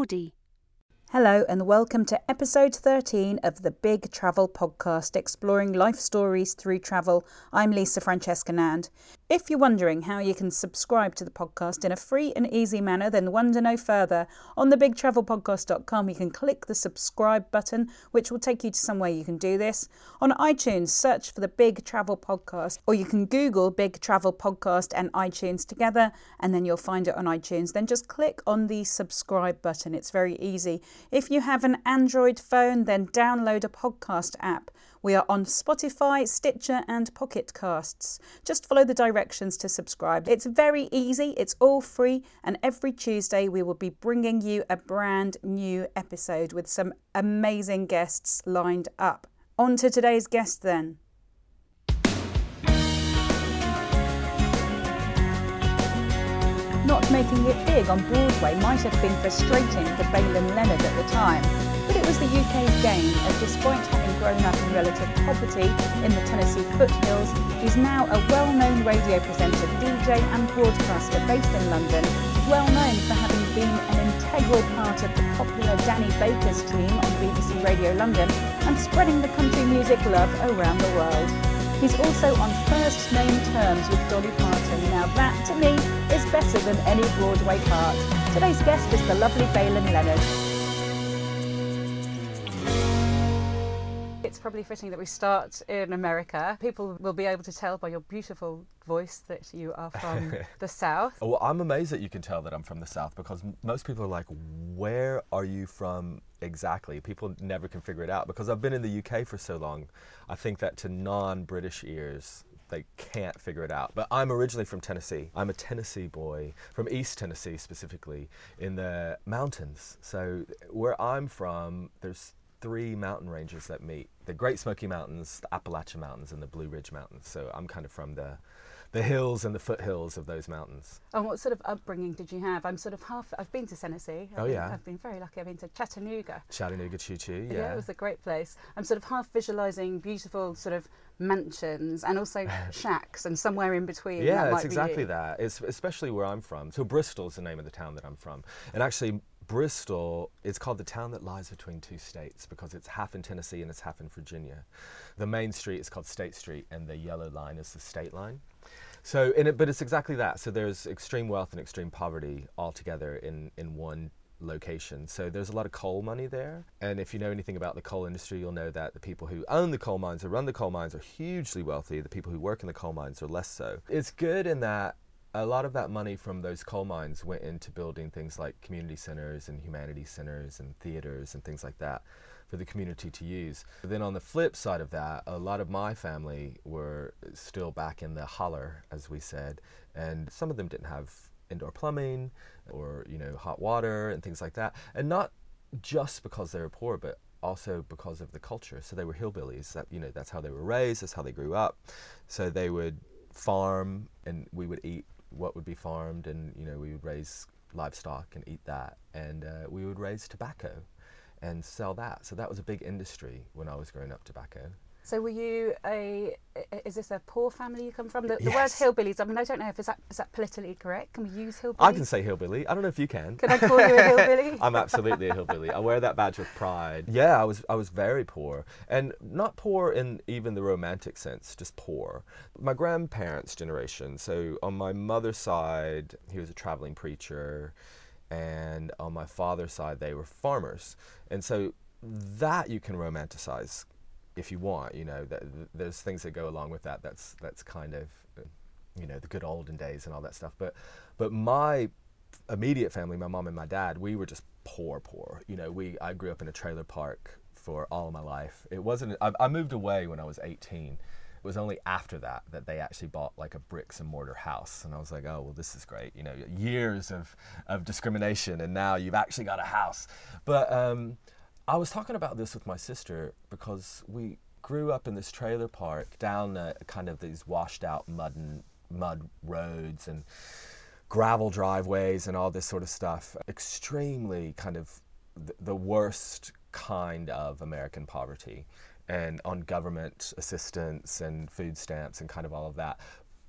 Geordie. Hello and welcome to episode 13 of the Big Travel Podcast, exploring life stories through travel. I'm Lisa Francesca Nand. If you're wondering how you can subscribe to the podcast in a free and easy manner, then wonder no further. On thebigtravelpodcast.com you can click the subscribe button, which will take you to somewhere you can do this. On iTunes, search for the Big Travel Podcast, or you can Google Big Travel Podcast and iTunes together, and then you'll find it on iTunes. Then just click on the subscribe button. It's very easy. If you have an Android phone, then download a podcast app. We are on Spotify, Stitcher and Pocket Casts. Just follow the directions to subscribe. It's very easy, it's all free, and every Tuesday we will be bringing you a brand new episode with some amazing guests lined up. On to today's guest then. Not making it big on Broadway might have been frustrating for Baylan Leonard at the time, but it was the UK's gain, and despite having grown up in relative poverty in the Tennessee foothills, he's now a well-known radio presenter, DJ and broadcaster based in London, well known for having been an integral part of the popular Danny Baker's team on BBC Radio London and spreading the country music love around the world. He's also on first name terms with Dolly Parton. Now that, to me, is better than any Broadway part. Today's guest is the lovely Baylan Leonard. It's probably fitting that we start in America. People will be able to tell by your beautiful voice that you are from the South. Well, I'm amazed that you can tell that I'm from the South, because most people are like, where are you from exactly? People never can figure it out, because I've been in the UK for so long. I think that to non-British ears, they can't figure it out. But I'm originally from Tennessee. I'm a Tennessee boy, from East Tennessee specifically, in the mountains. So where I'm from, there's 3 mountain ranges that meet: the Great Smoky Mountains, the Appalachian Mountains, and the Blue Ridge Mountains. So I'm kind of from the hills and the foothills of those mountains. And what sort of upbringing did you have? I've been to Tennessee. I've been very lucky. I've been to Chattanooga. Chattanooga Choo Choo, yeah. Yeah, it was a great place. I'm sort of half visualising beautiful sort of mansions and also shacks and somewhere in between. Yeah, it's exactly that. It's especially where I'm from. So Bristol is the name of the town that I'm from. And actually, Bristol, it's called the town that lies between 2 states, because it's half in Tennessee and it's half in Virginia. The main street is called State Street, and the yellow line is the state line. So, but it's exactly that. So there's extreme wealth and extreme poverty all together in one location. So there's a lot of coal money there. And if you know anything about the coal industry, you'll know that the people who own the coal mines or run the coal mines are hugely wealthy. The people who work in the coal mines are less so. It's good in that a lot of that money from those coal mines went into building things like community centers and humanities centers and theaters and things like that for the community to use. But then on the flip side of that, a lot of my family were still back in the holler, as we said, and some of them didn't have indoor plumbing or, hot water and things like that. And not just because they were poor, but also because of the culture. So they were hillbillies. That's how they were raised, that's how they grew up. So they would farm, and we would eat what would be farmed, and we would raise livestock and eat that, and we would raise tobacco and sell that. So that was a big industry when I was growing up, tobacco. So were you is this a poor family you come from? The Yes. word hillbillies, I don't know if is that politically correct? Can we use hillbilly? I can say hillbilly. I don't know if you can. Can I call you a hillbilly? I'm absolutely a hillbilly. I wear that badge with pride. Yeah, I was very poor, and not poor in even the romantic sense, just poor. My grandparents' generation, so on my mother's side, he was a traveling preacher, and on my father's side, they were farmers. And so that you can romanticize if you want, there's things that go along with that. That's kind of, the good olden days and all that stuff. But my immediate family, my mom and my dad, we were just poor. I grew up in a trailer park for all of my life. It wasn't, I moved away when I was 18. It was only after that they actually bought like a bricks and mortar house. And I was like, oh, well, this is great. Years of discrimination, and now you've actually got a house. But, I was talking about this with my sister, because we grew up in this trailer park down kind of these washed out mud roads and gravel driveways and all this sort of stuff. Extremely kind of the worst kind of American poverty, and on government assistance and food stamps and kind of all of that.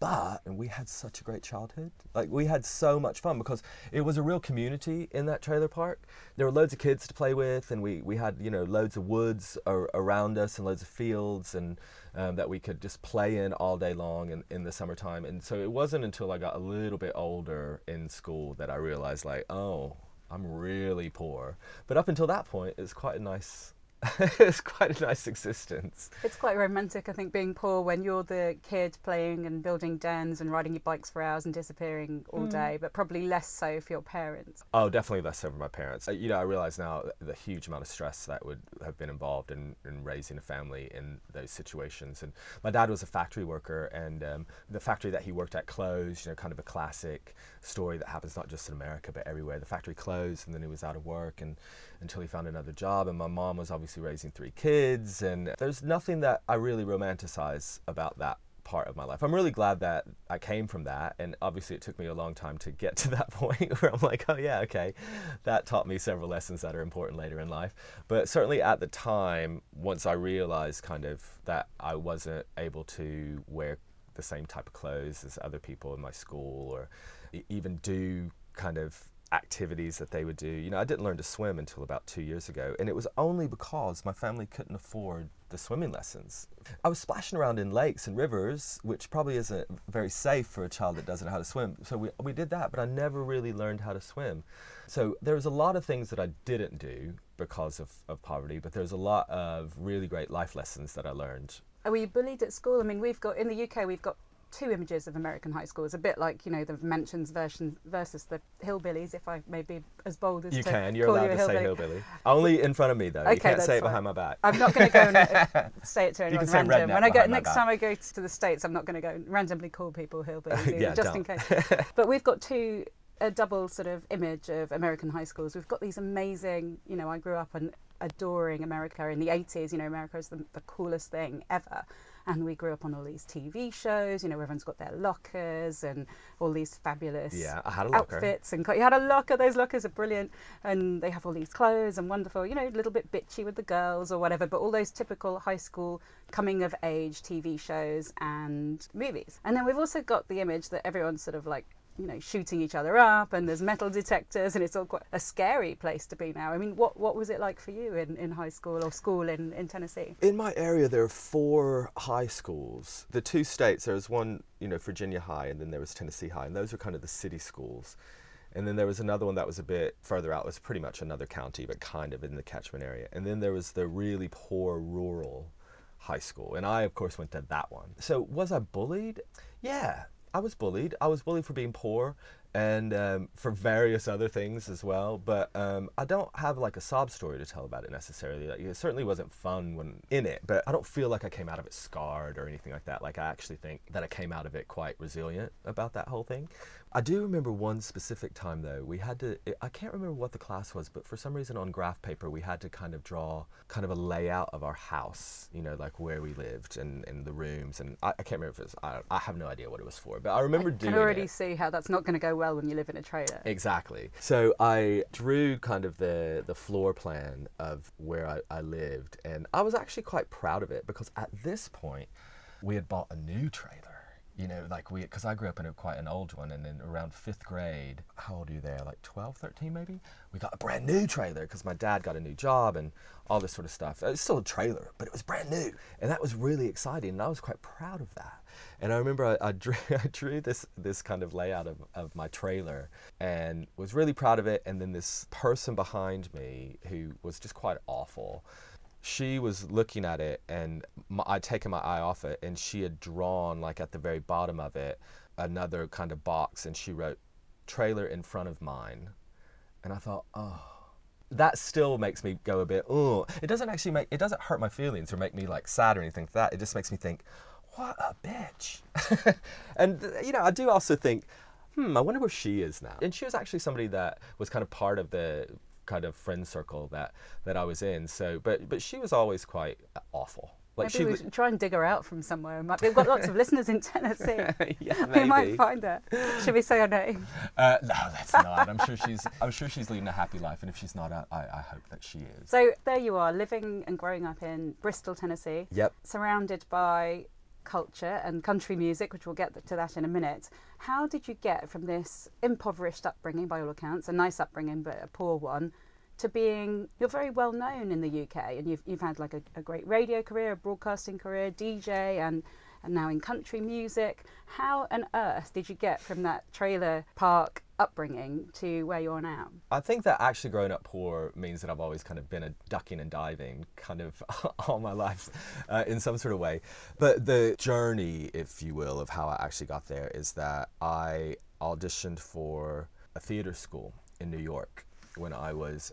And we had such a great childhood. Like, we had so much fun because it was a real community in that trailer park. There were loads of kids to play with, and we had, loads of woods around us and loads of fields and that we could just play in all day long in the summertime. And so it wasn't until I got a little bit older in school that I realized, like, oh, I'm really poor. But up until that point, it's quite a nice it's quite a nice existence. It's quite romantic, I think, being poor when you're the kid playing and building dens and riding your bikes for hours and disappearing all day, but probably less so for your parents. Oh, definitely less so for my parents. I realize now the huge amount of stress that would have been involved in raising a family in those situations. And my dad was a factory worker, and the factory that he worked at closed, kind of a classic story that happens not just in America but everywhere. The factory closed, and then he was out of work until he found another job. And my mom was obviously raising 3 kids, and there's nothing that I really romanticize about that part of my life. I'm really glad that I came from that, and obviously it took me a long time to get to that point where I'm like, oh yeah, okay, that taught me several lessons that are important later in life. But certainly at the time, once I realized kind of that I wasn't able to wear the same type of clothes as other people in my school, or even do kind of activities that they would do. I didn't learn to swim until about 2 years ago, and it was only because my family couldn't afford the swimming lessons. I was splashing around in lakes and rivers, which probably isn't very safe for a child that doesn't know how to swim. So we did that, but I never really learned how to swim. So there was a lot of things that I didn't do because of poverty, but there's a lot of really great life lessons that I learned. Were you bullied at school? I mean, in the UK, we've got 2 images of American high schools, a bit like, the Mansions version versus the hillbillies, if I may be as bold as you to can. You're call allowed you a to say hillbilly. Only in front of me, though. Okay, you can't say it fine. behind my back. I'm not going to go and say it to anyone say random. redneck Next time I go to the States, I'm not going to go and randomly call people hillbillies either, Yeah, just in case. But we've got a double sort of image of American high schools. We've got these amazing, I grew up adoring America in the 80s. America is the coolest thing ever. And we grew up on all these TV shows, everyone's got their lockers and all these fabulous I had a locker. outfits. And you had a locker, those lockers are brilliant. And they have all these clothes and wonderful, a little bit bitchy with the girls or whatever, but all those typical high school coming of age TV shows and movies. And then we've also got the image that everyone's sort of like, shooting each other up, and there's metal detectors, and it's all quite a scary place to be now. I mean, what was it like for you in high school or school in Tennessee? In my area, there are 4 high schools. The 2 states, there was one, Virginia High, and then there was Tennessee High, and those are kind of the city schools. And then there was another one that was a bit further out. It was pretty much another county, but kind of in the catchment area. And then there was the really poor rural high school, and I, of course, went to that one. So was I bullied? Yeah. I was bullied. I was bullied for being poor and for various other things as well. But I don't have like a sob story to tell about it necessarily. Like, it certainly wasn't fun when in it, but I don't feel like I came out of it scarred or anything like that. Like, I actually think that I came out of it quite resilient about that whole thing. I do remember one specific time though. We had to, I can't remember what the class was, but for some reason on graph paper we had to kind of draw kind of a layout of our house, like where we lived and the rooms. And I can't remember if it was, I have no idea what it was for, but I remember doing it. I can already see how that's not going to go well when you live in a trailer. Exactly. So I drew kind of the floor plan of where I lived, and I was actually quite proud of it because at this point we had bought a new trailer. Because I grew up in quite an old one, and then around 5th grade, how old are you there? Like 12, 13 maybe? We got a brand new trailer because my dad got a new job and all this sort of stuff. It's still a trailer, but it was brand new. And that was really exciting, and I was quite proud of that. And I remember I drew this kind of layout of my trailer and was really proud of it. And then this person behind me who was just quite awful, she was looking at it, and I'd taken my eye off it, and she had drawn, like at the very bottom of it, another kind of box, and she wrote trailer in front of mine. And I thought, oh, that still makes me go a bit, oh. It doesn't hurt my feelings or make me like sad or anything like that. It just makes me think, what a bitch. And, I do also think, I wonder where she is now. And she was actually somebody that was kind of part of the kind of friend circle that I was in. So, but she was always quite awful. Like, maybe we should try and dig her out from somewhere. We've got lots of listeners in Tennessee. Yeah, maybe. We might find her. Should we say her name? No, let's not. I'm sure she's leading a happy life, and if she's not, I hope that she is. So there you are, living and growing up in Bristol, Tennessee. Yep. Surrounded by culture and country music, which we'll get to that in a minute. How did you get from this impoverished upbringing, by all accounts, a nice upbringing but a poor one, to being, you're very well known in the UK, and you've had like a great radio career, a broadcasting career, DJ, and now in country music. How on earth did you get from that trailer park upbringing to where you are now? I think that actually growing up poor means that I've always kind of been a ducking and diving kind of all my life in some sort of way. But the journey, if you will, of how I actually got there is that I auditioned for a theater school in New York when I was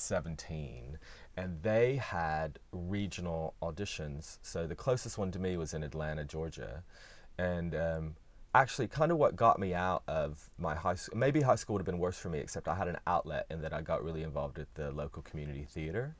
17, and they had regional auditions. So the closest one to me was in Atlanta, Georgia. And actually kind of what got me out of my high school, maybe high school would have been worse for me, except I had an outlet in that I got really involved with the local community theater.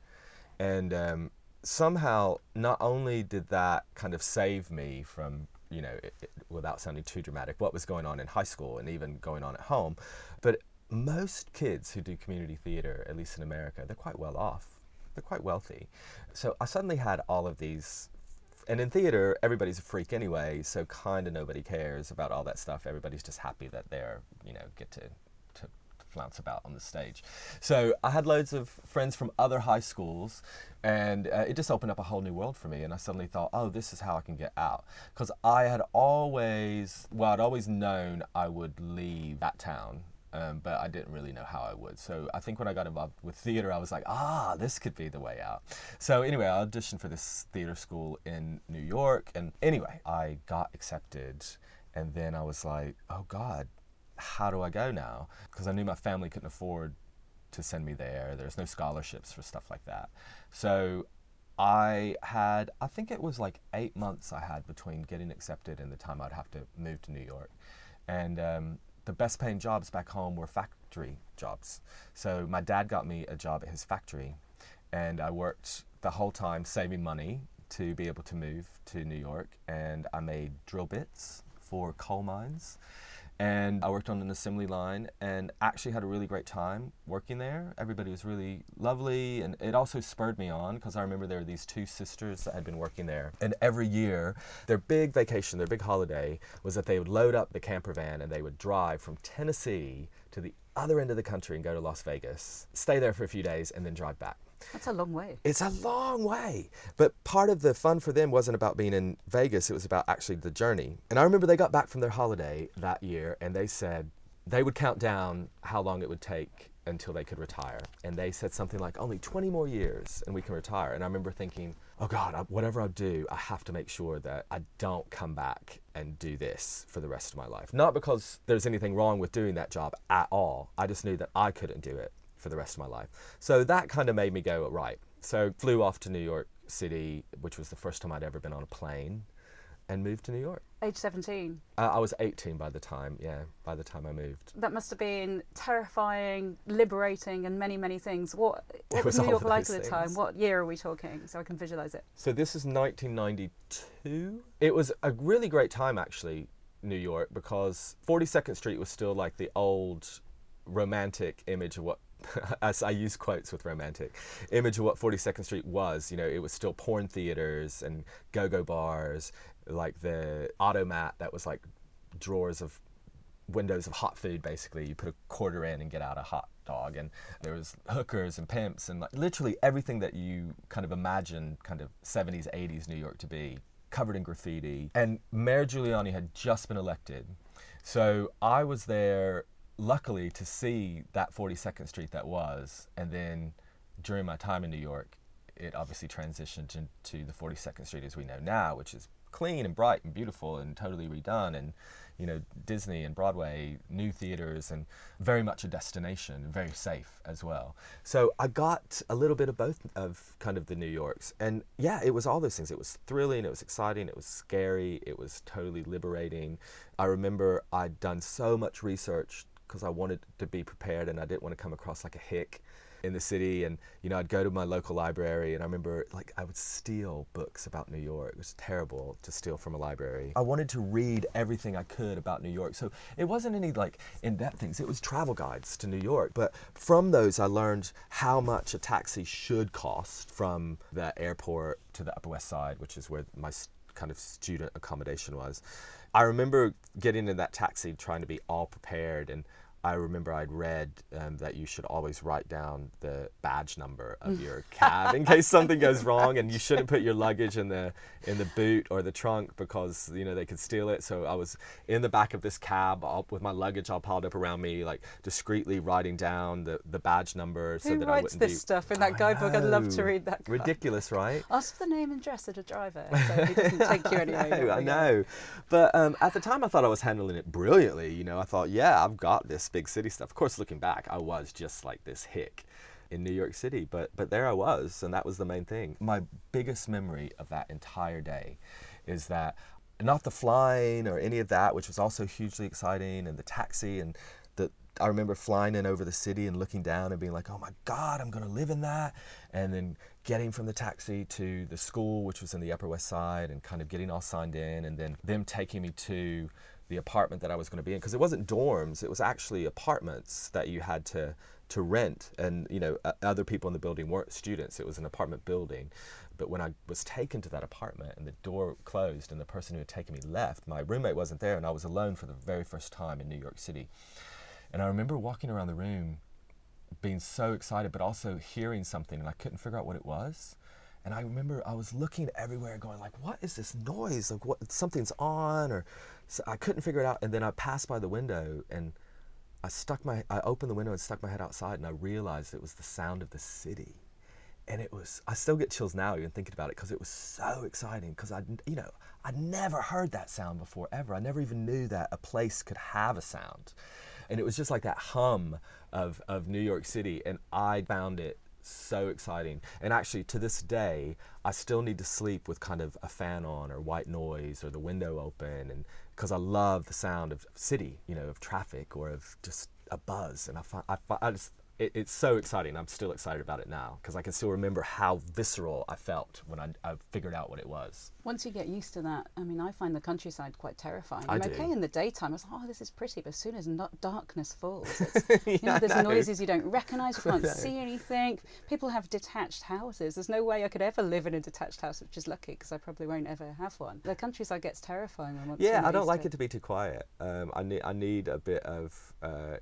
And somehow, not only did that kind of save me from, without sounding too dramatic, what was going on in high school and even going on at home, but most kids who do community theater, at least in America, they're quite well off. They're quite wealthy. So I suddenly had all of these, and in theater, everybody's a freak anyway, so kind of nobody cares about all that stuff. Everybody's just happy that they're, get to flounce about on the stage. So I had loads of friends from other high schools, and it just opened up a whole new world for me. And I suddenly thought, oh, this is how I can get out. Because I'd always known I would leave that town. But I didn't really know how I would. So I think when I got involved with theater, I was like, this could be the way out. So anyway, I auditioned for this theater school in New York. And anyway, I got accepted. And then I was like, oh God, how do I go now? Because I knew my family couldn't afford to send me there. There's no scholarships for stuff like that. So I think it was like 8 months I had between getting accepted and the time I'd have to move to New York. And the best paying jobs back home were factory jobs. So my dad got me a job at his factory, and I worked the whole time saving money to be able to move to New York, and I made drill bits for coal mines. And I worked on an assembly line and actually had a really great time working there. Everybody was really lovely, and it also spurred me on because I remember there were these two sisters that had been working there. And every year, their big vacation, their big holiday was that they would load up the camper van and they would drive from Tennessee to the other end of the country and go to Las Vegas, stay there for a few days, and then drive back. That's a long way. It's a long way. But part of the fun for them wasn't about being in Vegas, it was about actually the journey. And I remember they got back from their holiday that year and they said they would count down how long it would take until they could retire. And they said something like, only 20 more years and we can retire. And I remember thinking, oh God, whatever I do, I have to make sure that I don't come back and do this for the rest of my life. Not because there's anything wrong with doing that job at all. I just knew that I couldn't do it for the rest of my life. So that kind of made me go, right. So flew off to New York City, which was the first time I'd ever been on a plane, and moved to New York. Age 17? I was 18 by the time I moved. That must have been terrifying, liberating, and many, many things. What was New York like at the time? What year are we talking, so I can visualize it? So this is 1992. It was a really great time, actually, New York, because 42nd Street was still like the old romantic image of what, as I use quotes with romantic, image of what 42nd Street was. It was still porn theaters and go-go bars, like the automat that was like drawers of windows of hot food, basically. You put a quarter in and get out a hot dog, and there was hookers and pimps and like literally everything that you kind of imagine kind of 70s, 80s New York to be, covered in graffiti. And Mayor Giuliani had just been elected. So I was there luckily to see that 42nd Street that was, and then during my time in New York, it obviously transitioned into the 42nd Street as we know now, which is clean and bright and beautiful and totally redone, and Disney and Broadway, new theaters, and very much a destination, very safe as well. So I got a little bit of both of kind of the New Yorks, and yeah, it was all those things. It was thrilling, it was exciting, it was scary, it was totally liberating. I remember I'd done so much research because I wanted to be prepared and I didn't want to come across like a hick in the city. And I'd go to my local library, and I remember I would steal books about New York. It was terrible to steal from a library. I wanted to read everything I could about New York, so it wasn't any in-depth things. It was travel guides to New York. But from those I learned how much a taxi should cost from the airport to the Upper West Side, which is where my kind of student accommodation was. I remember getting in that taxi trying to be all prepared, and I remember I'd read that you should always write down the badge number of your cab in case something goes wrong, and you shouldn't put your luggage in the boot or the trunk because they could steal it. So I was in the back of this cab with my luggage all piled up around me, like discreetly writing down the badge number so that I wouldn't be. Who writes this stuff in that guidebook? I'd love to read that. Ridiculous, right? Ask for the name and address of the driver so he doesn't take you anywhere. I know. But at the time I thought I was handling it brilliantly. I thought, yeah, I've got this big city stuff. Of course, looking back, I was just like this hick in New York City, but there I was, and that was the main thing. My biggest memory of that entire day is that not the flying or any of that, which was also hugely exciting, and the taxi, and I remember flying in over the city and looking down and being like, oh my God, I'm going to live in that. And then getting from the taxi to the school, which was in the Upper West Side, and kind of getting all signed in, and then them taking me to the apartment that I was going to be in, because it wasn't dorms, it was actually apartments that you had to rent, and other people in the building weren't students, it was an apartment building. But when I was taken to that apartment and the door closed and the person who had taken me left, my roommate wasn't there, and I was alone for the very first time in New York City. And I remember walking around the room being so excited, but also hearing something, and I couldn't figure out what it was. And I remember I was looking everywhere going like, what is this noise? Like, what, something's on, or so I couldn't figure it out. And then I passed by the window and I opened the window and stuck my head outside, and I realized it was the sound of the city. And I still get chills now even thinking about it, because it was so exciting, because I'd never heard that sound before ever. I never even knew that a place could have a sound. And it was just like that hum of New York City, and I found it so exciting. And actually to this day I still need to sleep with kind of a fan on or white noise or the window open, and because I love the sound of city, of traffic or of just a buzz. And it's so exciting. I'm still excited about it now because I can still remember how visceral I felt when I figured out what it was. Once you get used to that, I find the countryside quite terrifying. I do. Okay in the daytime, I was like, oh, this is pretty, but as soon as darkness falls, it's, there's noises you don't recognise, you can't see anything. People have detached houses. There's no way I could ever live in a detached house, which is lucky because I probably won't ever have one. The countryside gets terrifying. I don't like it to be too quiet. I need a bit of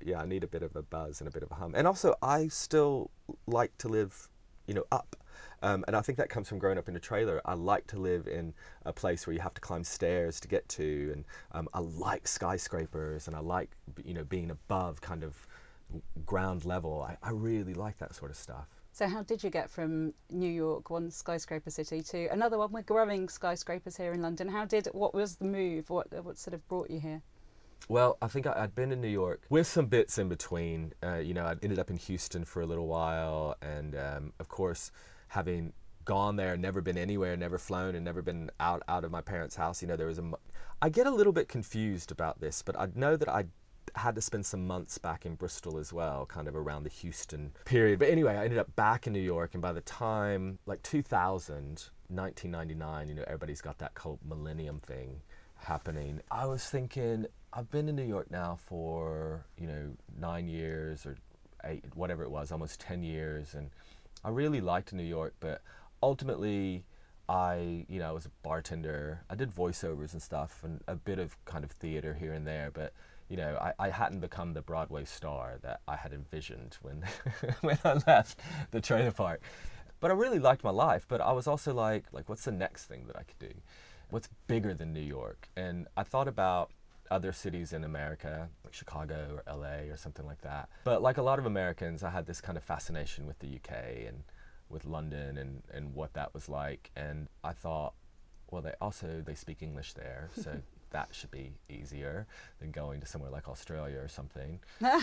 a buzz and a bit of a hum. And also, I still like to live, up. And I think that comes from growing up in a trailer. I like to live in a place where you have to climb stairs to get to, and I like skyscrapers, and I like, being above kind of ground level. I really like that sort of stuff. So how did you get from New York, one skyscraper city, to another one? We're growing skyscrapers here in London. What was the move? What sort of brought you here? Well, I think I'd been in New York with some bits in between. I'd ended up in Houston for a little while, and of course, having gone there, never been anywhere, never flown, and never been out of my parents' house, I get a little bit confused about this, but I know that I had to spend some months back in Bristol as well, kind of around the Houston period. But anyway, I ended up back in New York, and by the time, 2000, 1999, everybody's got that cult millennium thing happening. I was thinking, I've been in New York now for, 9 years or 8, whatever it was, almost 10 years. And I really liked New York, but ultimately I was a bartender. I did voiceovers and stuff and a bit of kind of theater here and there, but I hadn't become the Broadway star that I had envisioned when when I left the trailer park. But I really liked my life, but I was also like what's the next thing that I could do? What's bigger than New York? And I thought about other cities in America, like Chicago or LA or something like that. But like a lot of Americans, I had this kind of fascination with the UK and with London and what that was like. And I thought, well, they speak English there, so that should be easier than going to somewhere like Australia or something.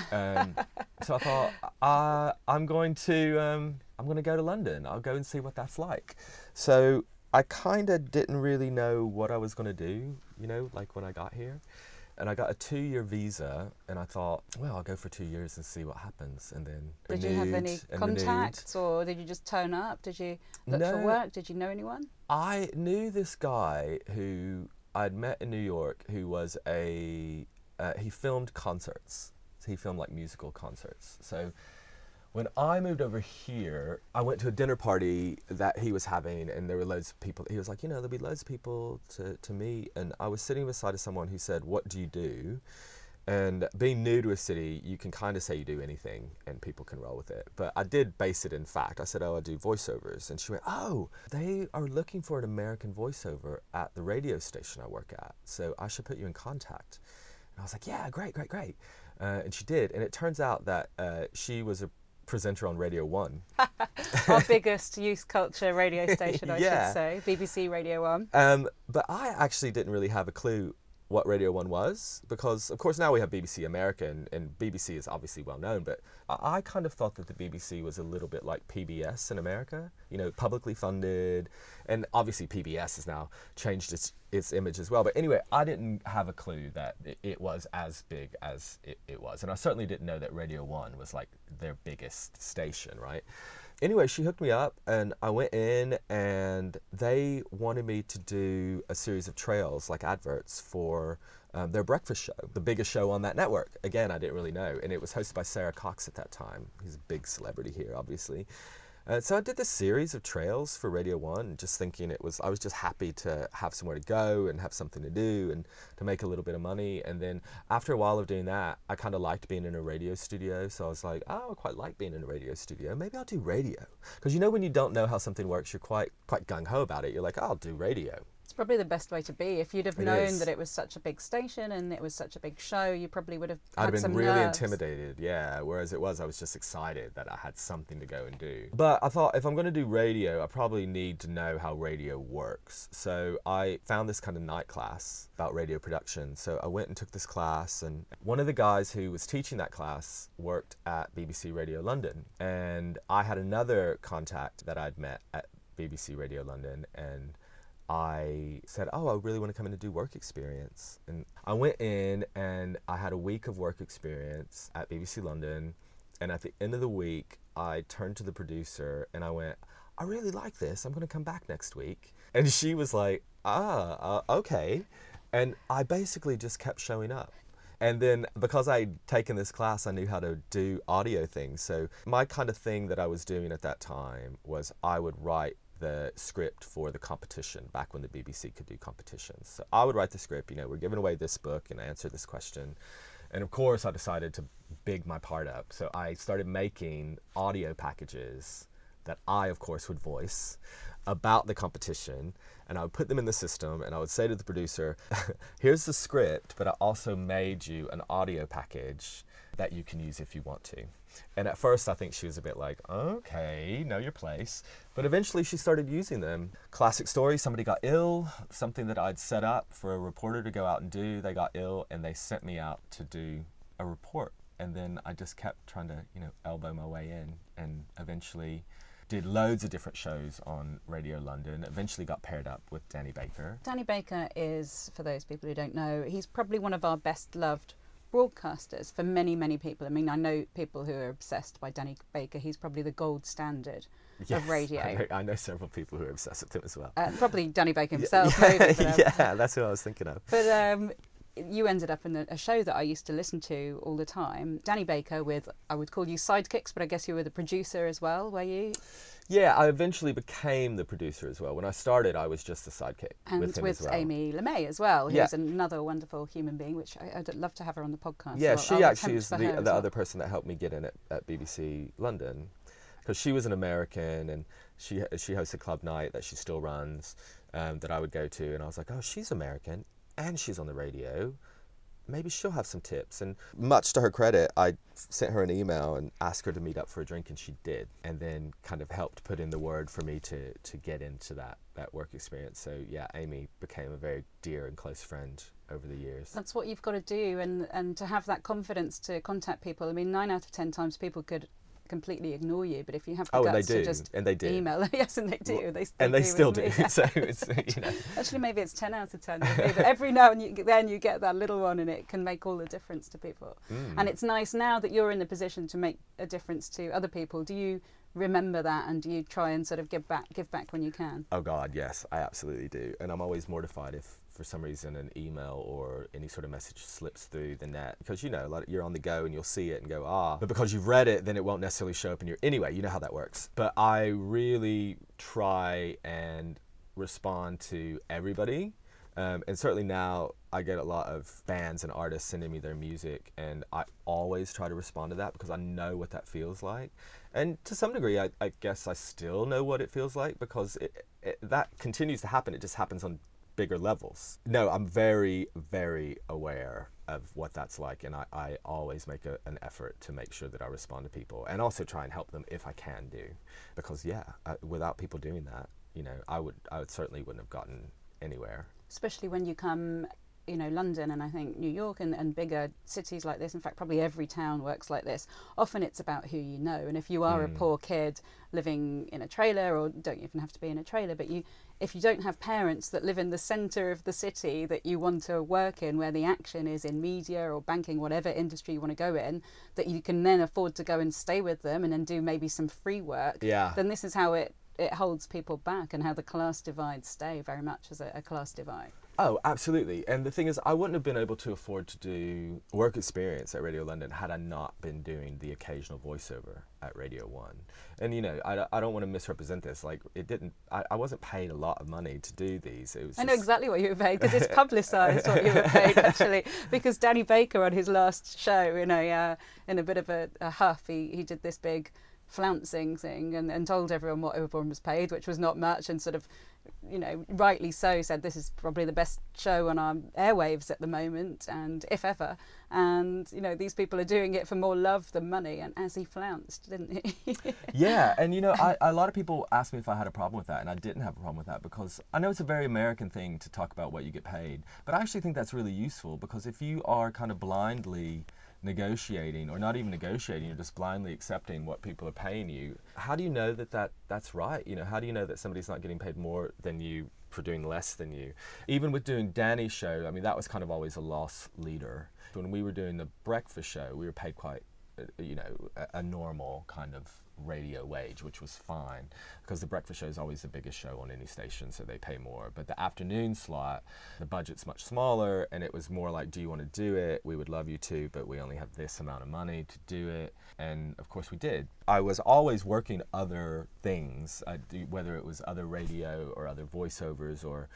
So I thought, I'm going to go to London. I'll go and see what that's like. So I kind of didn't really know what I was going to do, when I got here. And I got a 2-year visa, and I thought, well, I'll go for 2 years and see what happens. And then did you have any contacts, or did you just turn up? Did you look for work? Did you know anyone? I knew this guy who I'd met in New York, who was he filmed concerts. So he filmed musical concerts. So When I moved over here, I went to a dinner party that he was having, and there were loads of people. He was like, there'll be loads of people to meet. And I was sitting beside of someone who said, what do you do? And being new to a city, you can kind of say you do anything and people can roll with it. But I did base it in fact. I said, I do voiceovers. And she went, oh, they are looking for an American voiceover at the radio station I work at. So I should put you in contact. And I was like, yeah, great. And she did. And it turns out that she was a presenter on Radio 1. Our biggest youth culture radio station, I should say, BBC Radio 1. But I actually didn't really have a clue what Radio 1 was, because of course now we have BBC America, and BBC is obviously well known, but I kind of thought that the BBC was a little bit like PBS in America, publicly funded, and obviously PBS has now changed its image as well. But anyway, I didn't have a clue that it was as big as it was, and I certainly didn't know that Radio 1 was like their biggest station, right? Anyway, she hooked me up and I went in, and they wanted me to do a series of trails, like adverts, for their breakfast show, the biggest show on that network. Again, I didn't really know. And it was hosted by Sarah Cox at that time. He's a big celebrity here, obviously. So I did this series of trails for Radio 1, just thinking I was just happy to have somewhere to go and have something to do and to make a little bit of money. And then after a while of doing that, I kind of liked being in a radio studio. So I was like, I quite like being in a radio studio. Maybe I'll do radio. Because when you don't know how something works, you're quite gung-ho about it. You're like, I'll do radio. It's probably the best way to be. If you'd have known that it was such a big station and it was such a big show, you probably would have had some nerves. I'd have been really intimidated, yeah. Whereas I was just excited that I had something to go and do. But I thought, if I'm going to do radio, I probably need to know how radio works. So I found this kind of night class about radio production. So I went and took this class, and one of the guys who was teaching that class worked at BBC Radio London. And I had another contact that I'd met at BBC Radio London, and I said, I really want to come in and do work experience. And I went in and I had a week of work experience at BBC London. And at the end of the week, I turned to the producer and I went, I really like this. I'm going to come back next week. And she was like, okay. And I basically just kept showing up. And then because I'd taken this class, I knew how to do audio things. So my kind of thing that I was doing at that time was I would write the script for the competition back when the BBC could do competitions. So I would write the script, we're giving away this book and answer this question. And of course I decided to big my part up. So I started making audio packages that I of course would voice about the competition, and I would put them in the system, and I would say to the producer, here's the script, but I also made you an audio package that you can use if you want to. And at first I think she was a bit like, okay, know your place. But eventually she started using them. Classic story, somebody got ill, something that I'd set up for a reporter to go out and do. They got ill and they sent me out to do a report. And then I just kept trying to, elbow my way in, and eventually did loads of different shows on Radio London, eventually got paired up with Danny Baker. Danny Baker is, for those people who don't know, he's probably one of our best loved broadcasters for many, many people. I mean, I know people who are obsessed by Danny Baker. He's probably the gold standard of radio. I know several people who are obsessed with him as well. Probably Danny Baker himself, maybe. Yeah, that's what I was thinking of. But you ended up in a show that I used to listen to all the time. Danny Baker with, I would call you sidekicks, but I guess you were the producer as well, were you? Yeah, I eventually became the producer as well. When I started, I was just a sidekick with him as well. And with Amy LeMay as well, who's another wonderful human being, which I'd love to have her on the podcast. Yeah, she actually is the other person that helped me get in at BBC London, because she was an American, and she hosts a club night that she still runs, that I would go to, and I was like, oh, she's American, and she's on the radio. Maybe she'll have some tips. And much to her credit, I sent her an email and asked her to meet up for a drink, and she did. And then kind of helped put in the word for me to get into that work experience. So yeah, Amy became a very dear and close friend over the years. That's what you've got to do, and to have that confidence to contact people. I mean, 9 out of 10 times people could completely ignore you, but if you have the guts to just email, yes, and they do. They still do. So it's Actually, maybe it's 10 out of 10. But every now and then you get that little one, and it can make all the difference to people. And it's nice now that you're in the position to make a difference to other people. Do you remember that, and do you try and sort of give back when you can? Oh God, yes, I absolutely do. And I'm always mortified if for some reason an email or any sort of message slips through the net, because you're on the go and you'll see it and go, but because you've read it, then it won't necessarily show up in your, anyway, you know how that works. But I really try and respond to everybody. And certainly now I get a lot of bands and artists sending me their music, and I always try to respond to that because I know what that feels like. And to some degree, I guess I still know what it feels like, because that continues to happen. It just happens on bigger levels. No, I'm very, very aware of what that's like, and I always make an effort to make sure that I respond to people, and also try and help them if I can do. Because without people doing that, I would certainly wouldn't have gotten anywhere. Especially when you come, London and I think New York and bigger cities like this. In fact, probably every town works like this. Often it's about who you know. And if you are a poor kid living in a trailer, or don't even have to be in a trailer, but if you don't have parents that live in the centre of the city that you want to work in, where the action is in media or banking, whatever industry you want to go in, that you can then afford to go and stay with them and then do maybe some free work, then this is how it holds people back, and how the class divides stay very much as a class divide. Oh, absolutely. And the thing is, I wouldn't have been able to afford to do work experience at Radio London had I not been doing the occasional voiceover at Radio 1. And, I don't want to misrepresent this. Like, I wasn't paid a lot of money to do these. I know exactly what you were paid, because it's publicised what you were paid, actually. Because Danny Baker, on his last show, in a bit of a huff, he did this big flouncing thing and told everyone what everyone was paid, which was not much, and sort of, rightly so, said this is probably the best show on our airwaves at the moment, and if ever, and these people are doing it for more love than money, and as he flounced, didn't he? Yeah, and a lot of people asked me if I had a problem with that, and I didn't have a problem with that, because I know it's a very American thing to talk about what you get paid, but I actually think that's really useful, because if you are kind of blindly negotiating, or not even negotiating, you're just blindly accepting what people are paying you, how do you know that's right? How do you know that somebody's not getting paid more than you for doing less than you? Even with doing Danny's show, I mean, that was kind of always a loss leader. When we were doing the breakfast show, we were paid quite a normal kind of radio wage, which was fine, because the breakfast show is always the biggest show on any station, so they pay more. But the afternoon slot, the budget's much smaller, and it was more like, do you want to do it? We would love you to, but we only have this amount of money to do it. And of course we did. I was always working other things, whether it was other radio or other voiceovers or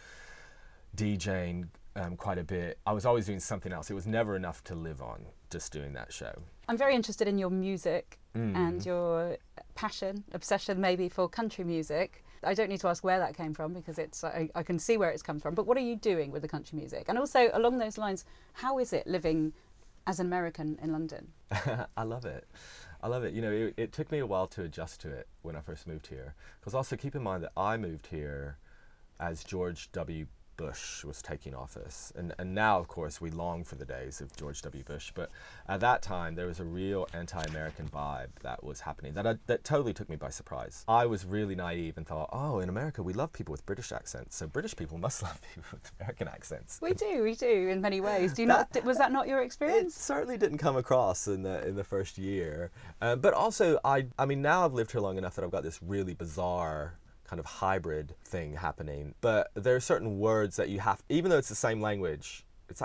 DJing quite a bit. I was always doing something else. It was never enough to live on just doing that show. I'm very interested in your music and your passion, obsession maybe, for country music. I don't need to ask where that came from, because I can see where it's come from. But what are you doing with the country music? And also, along those lines, how is it living as an American in London? I love it. It took me a while to adjust to it when I first moved here. Because also keep in mind that I moved here as George W. Bush was taking office. And now, of course, we long for the days of George W. Bush. But at that time, there was a real anti-American vibe that was happening that totally took me by surprise. I was really naive and thought, in America, we love people with British accents. So British people must love people with American accents. We do in many ways. Was that not your experience? It certainly didn't come across in the first year. But also, I mean, now I've lived here long enough that I've got this really bizarre kind of hybrid thing happening. But there are certain words that you have, even though it's the same language, it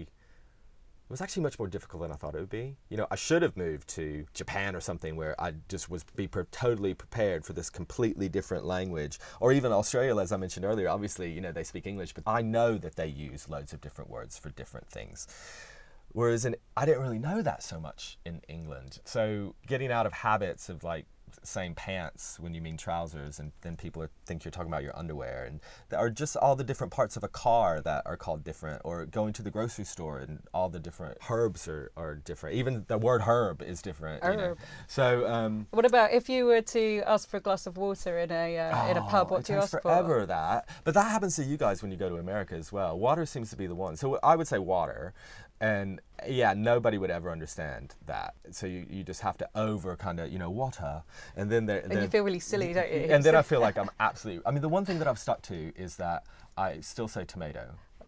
was actually much more difficult than I thought it would be. I should have moved to Japan or something where I just was totally prepared for this completely different language. Or even Australia, as I mentioned earlier. Obviously, they speak English, but I know that they use loads of different words for different things. Whereas I didn't really know that so much in England. So getting out of habits of saying pants when you mean trousers, and then people think you're talking about your underwear, and there are just all the different parts of a car that are called different, or going to the grocery store and all the different herbs are different. Even the word herb is different. So what about if you were to ask for a glass of water in a pub? What do you ask for? Forever that, but that happens to you guys when you go to America as well. Water seems to be the one. So I would say water. And nobody would ever understand that. So you just have to water, and then you feel really silly, don't you? And then I feel like I'm absolutely. I mean, the one thing that I've stuck to is that I still say tomato.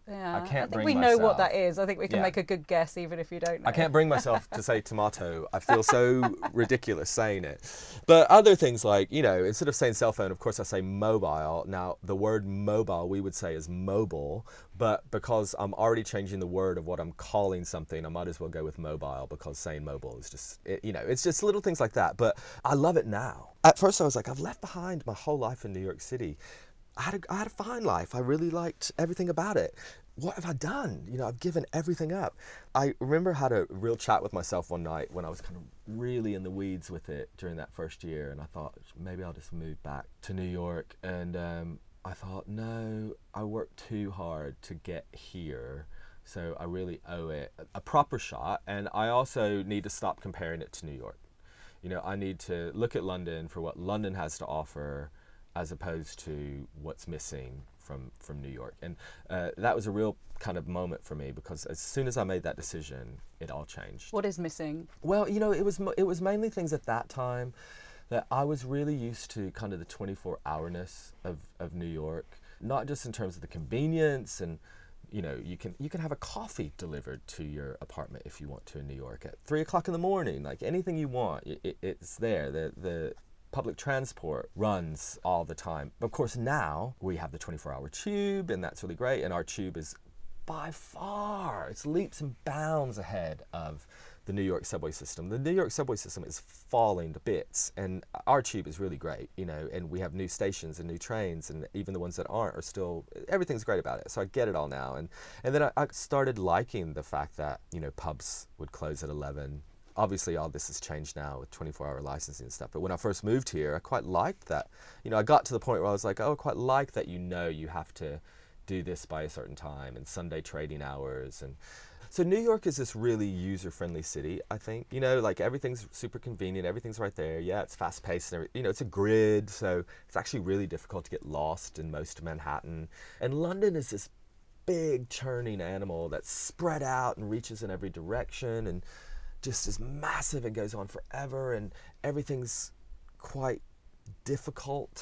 Yeah, I can't think bring we know what myself- that is. I think we can Yeah. make a good guess even if you don't know. I can't bring myself to say tomato. I feel so ridiculous saying it. But other things like, you know, instead of saying cell phone, of course I say mobile. Now, the word mobile we would say is mobile, but because I'm already changing the word of what I'm calling something, I might as well go with mobile, because saying mobile is just, you know, it's just little things like that. But I love it now. At first I was like, I've left behind my whole life in New York City. I had a fine life. I really liked everything about it. What have I done? You know, I've given everything up. I remember I had a real chat with myself one night when I was kind of really in the weeds with it during that first year, and I thought maybe I'll just move back to New York. And I thought, no, I worked too hard to get here, so I really owe it a proper shot. And I also need to stop comparing it to New York. You know, I need to look at London for what London has to offer, as opposed to what's missing from New York. And that was a real kind of moment for me, because as soon as I made that decision, it all changed. What is missing? Well, you know, it was mainly things at that time that I was really used to, kind of the 24-hourness of New York, not just in terms of the convenience, and you know, you can have a coffee delivered to your apartment if you want to in New York at 3 o'clock in the morning. Like anything you want, it's there. The public transport runs all the time. Of course, now we have the 24-hour tube, and that's really great. And our tube is by far, it's leaps and bounds ahead of the New York subway system. The New York subway system is falling to bits, and our tube is really great, you know, and we have new stations and new trains, and even the ones that aren't are still, everything's great about it. So I get it all now. And then I started liking the fact that, you know, pubs would close at 11. Obviously, all this has changed now with 24-hour licensing and stuff. But when I first moved here, I quite liked that. You know, I got to the point where I was like, oh, I quite like that, you know, you have to do this by a certain time, and Sunday trading hours. And so New York is this really user-friendly city, I think. You know, like everything's super convenient. Everything's right there. Yeah, it's fast-paced. And you know, it's a grid. So it's actually really difficult to get lost in most of Manhattan. And London is this big churning animal that's spread out and reaches in every direction, and just is massive and goes on forever, and everything's quite difficult.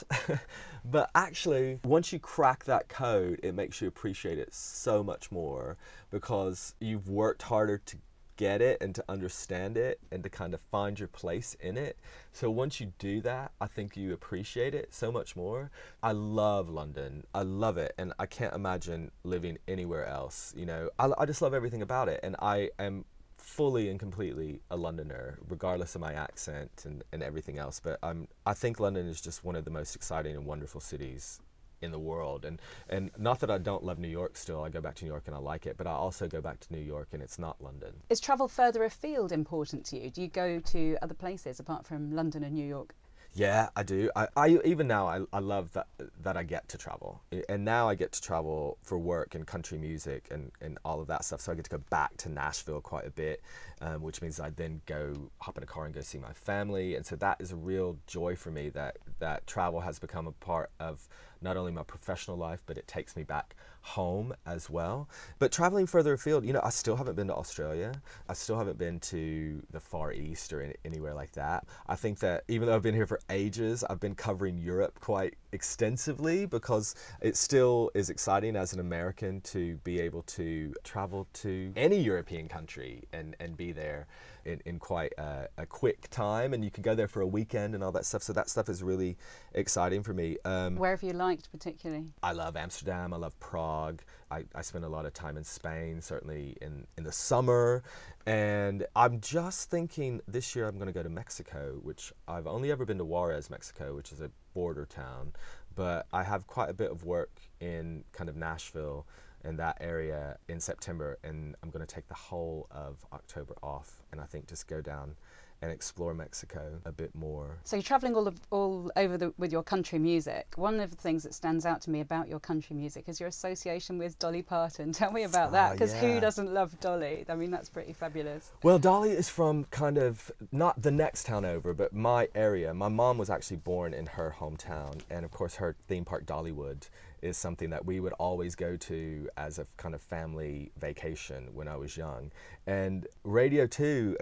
But actually, once you crack that code, it makes you appreciate it so much more, because you've worked harder to get it and to understand it and to kind of find your place in it. So once you do that, I think you appreciate it so much more. I love London. I love it, and I can't imagine living anywhere else. You know, I just love everything about it, and I am fully and completely a Londoner, regardless of my accent and everything else. But I think London is just one of the most exciting and wonderful cities in the world. And not that I don't love New York still. I go back to New York and I like it, but I also go back to New York and it's not London. Is travel further afield important to you? Do you go to other places apart from London and New York? Yeah, I do. I even now I love that I get to travel, and now I get to travel for work and country music and all of that stuff. So I get to go back to Nashville quite a bit, which means I then hop in a car and go see my family. And so that is a real joy for me, that travel has become a part of not only my professional life, but it takes me back home as well. But traveling further afield, you know, I still haven't been to Australia. I still haven't been to the Far East or anywhere like that. I think that even though I've been here for ages, I've been covering Europe quite extensively, because it still is exciting as an American to be able to travel to any European country and be there in quite a quick time, and you can go there for a weekend and all that stuff. So that stuff is really exciting for me. Where have you liked particularly? I love Amsterdam. I love Prague. I spend a lot of time in Spain, certainly in the summer. And I'm just thinking this year I'm going to go to Mexico, which I've only ever been to Juarez, Mexico, which is a border town. But I have quite a bit of work in kind of Nashville and that area in September, and I'm going to take the whole of October off, and I think just go down and explore Mexico a bit more. So you're travelling all over with your country music. One of the things that stands out to me about your country music is your association with Dolly Parton. Tell me about that, because who doesn't love Dolly? I mean, that's pretty fabulous. Well, Dolly is from kind of, not the next town over, but my area. My mom was actually born in her hometown, and of course her theme park, Dollywood, is something that we would always go to as a kind of family vacation when I was young. And Radio 2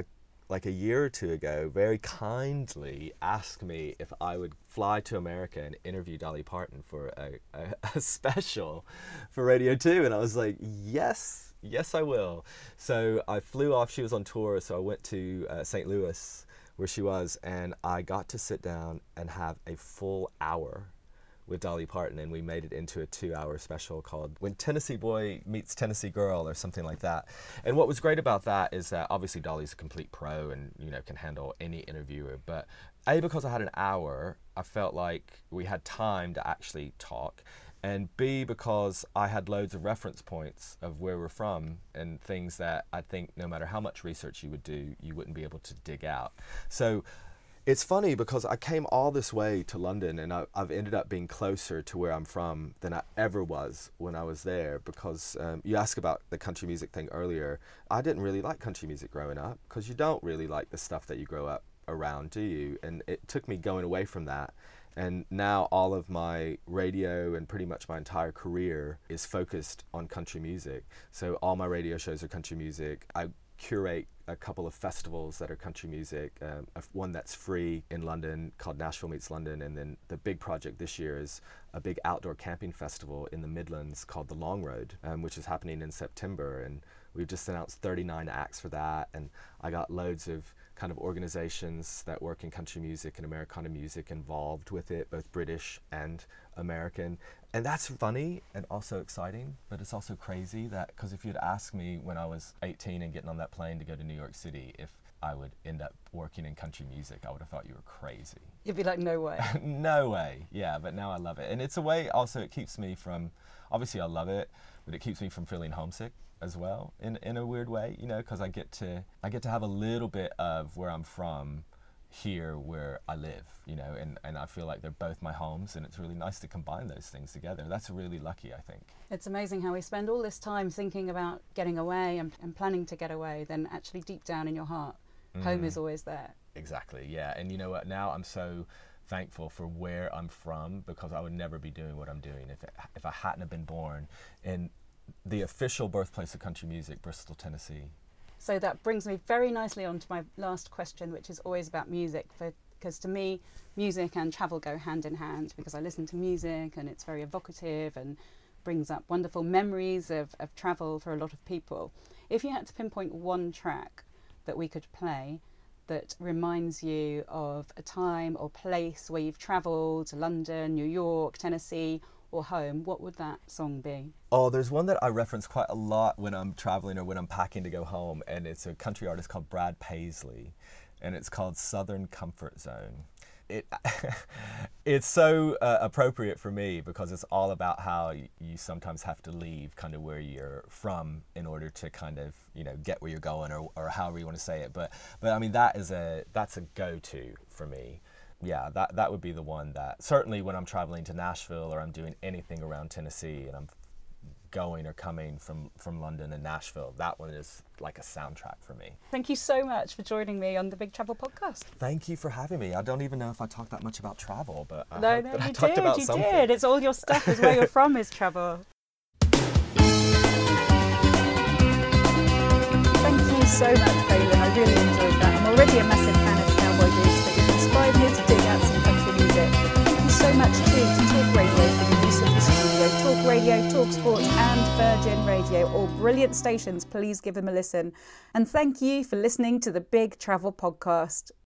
like a year or two ago, very kindly asked me if I would fly to America and interview Dolly Parton for a special for Radio 2. And I was like, yes, I will. So I flew off. She was on tour, so I went to St. Louis, where she was, and I got to sit down and have a full hour with Dolly Parton, and we made it into a 2-hour special called When Tennessee Boy Meets Tennessee Girl, or something like that. And what was great about that is that obviously Dolly's a complete pro and, you know, can handle any interviewer, but A, because I had an hour, I felt like we had time to actually talk, and B, because I had loads of reference points of where we're from and things that I think no matter how much research you would do, you wouldn't be able to dig out. So it's funny because I came all this way to London, and I've ended up being closer to where I'm from than I ever was when I was there, because you asked about the country music thing earlier. I didn't really like country music growing up, because you don't really like the stuff that you grow up around, do you? And it took me going away from that. And now all of my radio and pretty much my entire career is focused on country music. So all my radio shows are country music. I curate a couple of festivals that are country music, one that's free in London called Nashville Meets London, and then the big project this year is a big outdoor camping festival in the Midlands called The Long Road, which is happening in September, and we've just announced 39 acts for that, and I got loads of kind of organizations that work in country music and Americana music involved with it, both British and American. And that's funny and also exciting, but it's also crazy that, because if you'd asked me when I was 18 and getting on that plane to go to New York City, if I would end up working in country music, I would have thought you were crazy. You'd be like, no way. No way, yeah, but now I love it. And it's a way also, it keeps me from, obviously I love it, but it keeps me from feeling homesick as well, in a weird way, you know, because I get to have a little bit of where I'm from here where I live, you know, and I feel like they're both my homes, and it's really nice to combine those things together. That's really lucky, I think. It's amazing how we spend all this time thinking about getting away and planning to get away, then actually deep down in your heart, home is always there. Exactly, yeah. And you know what, now I'm so thankful for where I'm from, because I would never be doing what I'm doing if I hadn't have been born in the official birthplace of country music, Bristol, Tennessee. So that brings me very nicely on to my last question, which is always about music, because to me, music and travel go hand in hand, because I listen to music and it's very evocative and brings up wonderful memories of travel for a lot of people. If you had to pinpoint one track that we could play that reminds you of a time or place where you've travelled to London, New York, Tennessee, or home, what would that song be? Oh, there's one that I reference quite a lot when I'm traveling or when I'm packing to go home, and it's a country artist called Brad Paisley, and it's called Southern Comfort Zone. It's so appropriate for me, because it's all about how you sometimes have to leave kind of where you're from in order to kind of, you know, get where you're going, or however you want to say it. But I mean, that's a go-to for me. Yeah, that would be the one that, certainly when I'm traveling to Nashville or I'm doing anything around Tennessee and I'm going or coming from London and Nashville, that one is like a soundtrack for me. Thank you so much for joining me on the Big Travel Podcast. Thank you for having me. I don't even know if I talked that much about travel, but I you did. It's all your stuff, is where you're from is travel. Thank you so much, Phelan. I really enjoyed that. I'm already a massive fan of Cowboy Boots, but you've inspired me to dig out some country music. Thank you so much too to Talk Radio for the use of the studio. Talk Radio, Talk Sport and Virgin Radio, all brilliant stations. Please give them a listen. And thank you for listening to the Big Travel Podcast.